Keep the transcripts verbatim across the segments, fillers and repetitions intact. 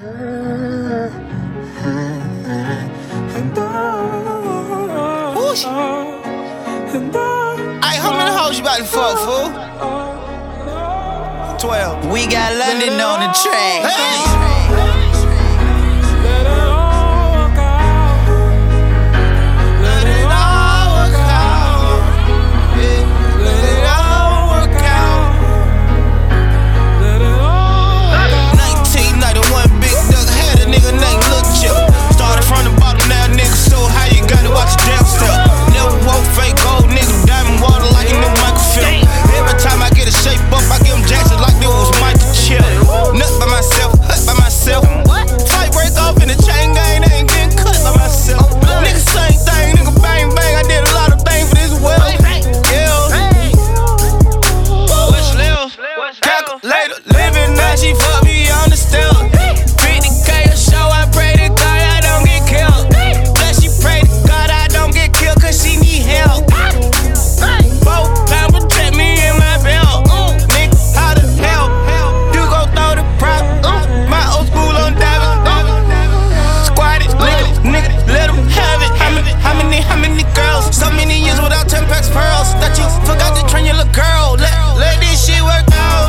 Whoosh. Ay, how many hoes you about to fuck, fool? twelve. We got London on the track. Hey! Living now, she fuck me on the step. fifty K a show, I pray to God I don't get killed. Plus she pray to God I don't get killed, cause she need help. Four pound protect me in my belt. Nigga, how the hell you gon' throw the prop? My old school on David. Squad it, nigga, nigga, let them have it. How many, how many, how many girls? So many years without ten packs pearls. That you forgot to train your little girl. Let, let this shit work out.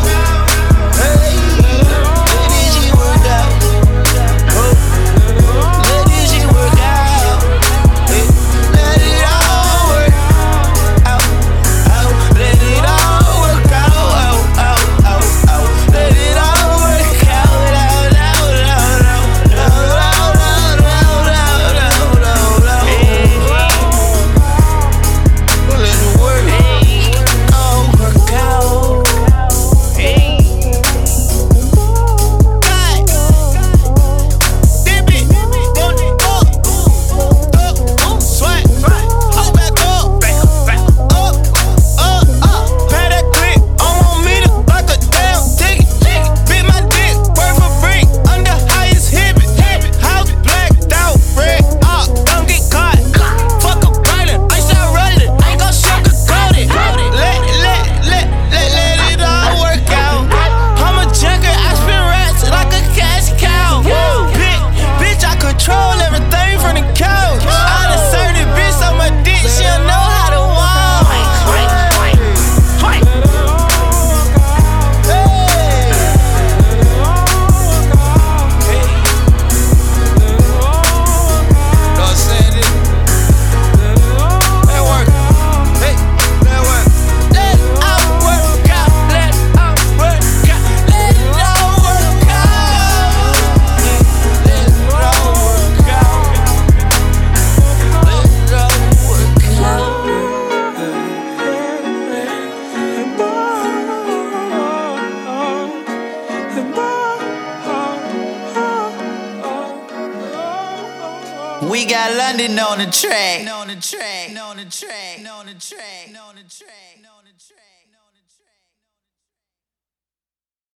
We got London on the track. On the track. On the track. On the track. On the track. On the track.